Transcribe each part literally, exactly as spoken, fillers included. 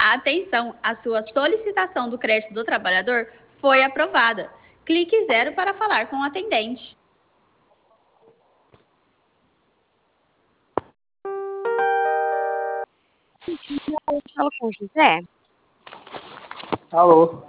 Atenção, a sua solicitação do crédito do trabalhador foi aprovada. Clique zero para falar com o atendente. Eu falo com o José. Alô?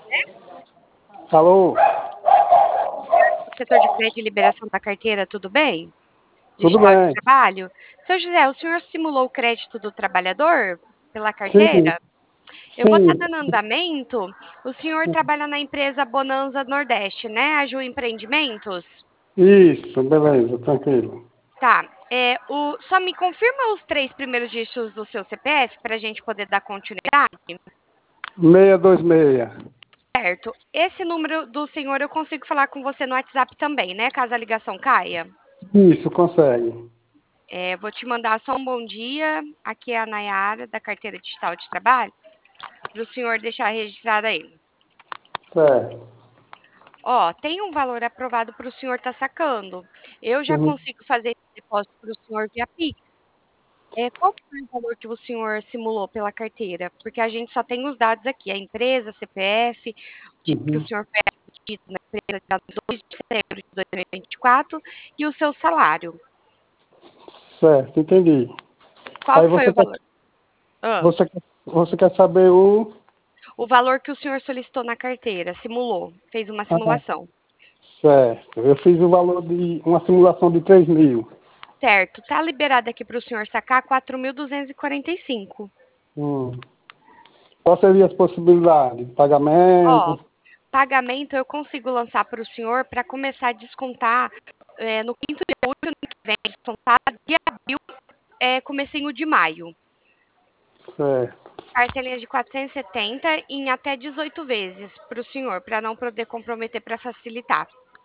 Alô? Setor de crédito e liberação da carteira, tudo bem? Tudo Digital de bem? trabalho. Seu José, o senhor simulou o crédito do trabalhador pela Sim, carteira? Eu vou estar sim. dando andamento. O senhor trabalha na empresa Bonanza Nordeste, né? A Ju Empreendimentos? Isso, beleza, tranquilo. Tá. É, o, só me confirma os três primeiros dígitos do seu C P F para a gente poder dar continuidade? seiscentos e vinte e seis. Certo. Esse número do senhor eu consigo falar com você no WhatsApp também, né? Caso a ligação caia. Isso, consegue. É, vou te mandar só um bom dia. Aqui é a Nayara, da Carteira Digital de Trabalho, para o senhor deixar registrado aí. Certo. Ó, tem um valor aprovado para o senhor estar sacando. Eu já Uhum. consigo fazer esse depósito para o senhor via Pix. É, qual foi o valor que o senhor simulou pela carteira? Porque a gente só tem os dados aqui, a empresa, C P F, o dia que o Uhum. senhor foi admitido na empresa, dia dois de setembro de dois mil e vinte e quatro, e o seu salário. Certo, entendi. Qual Aí que foi você o quer, valor? Ah, você, quer- você quer saber o... o valor que o senhor solicitou na carteira, simulou, fez uma Ah, simulação. certo. Eu fiz o valor de uma simulação de três mil. Certo, tá liberado aqui para o senhor sacar quatro mil duzentos e quarenta e cinco. Hum. Quais seriam as possibilidades de Ó, pagamento? pagamento eu consigo lançar para o senhor para começar a descontar é, no quinto de julho, ano que vem, descontar de abril, é, comecinho de maio. Certo. Parcelinhas de quatrocentos e setenta em até dezoito vezes para o senhor, para não poder comprometer, para facilitar.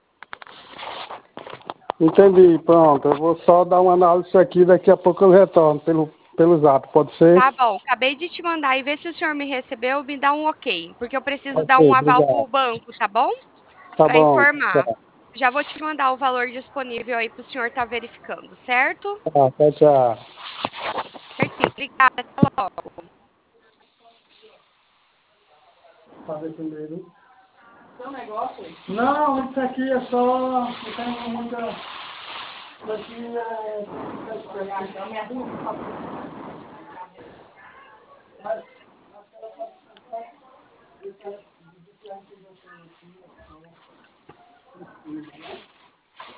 Entendi, pronto. Eu vou só dar uma análise aqui, daqui a pouco eu retorno pelo, pelo zap, pode ser? Tá bom, acabei de te mandar e ver se o senhor me recebeu, me dá um ok, porque eu preciso dar Ok, um aval para o obrigado. banco, tá bom? Tá Para bom. informar. Tchau, Já vou te mandar o valor disponível aí para o senhor estar verificando, certo? tchau, tchau. Tchau. Certinho, obrigada, até logo. Fazer primeiro. Seu negócio? Não, isso aqui é só. Eu tenho muita. Isso aqui é. Não me arruma, por favor.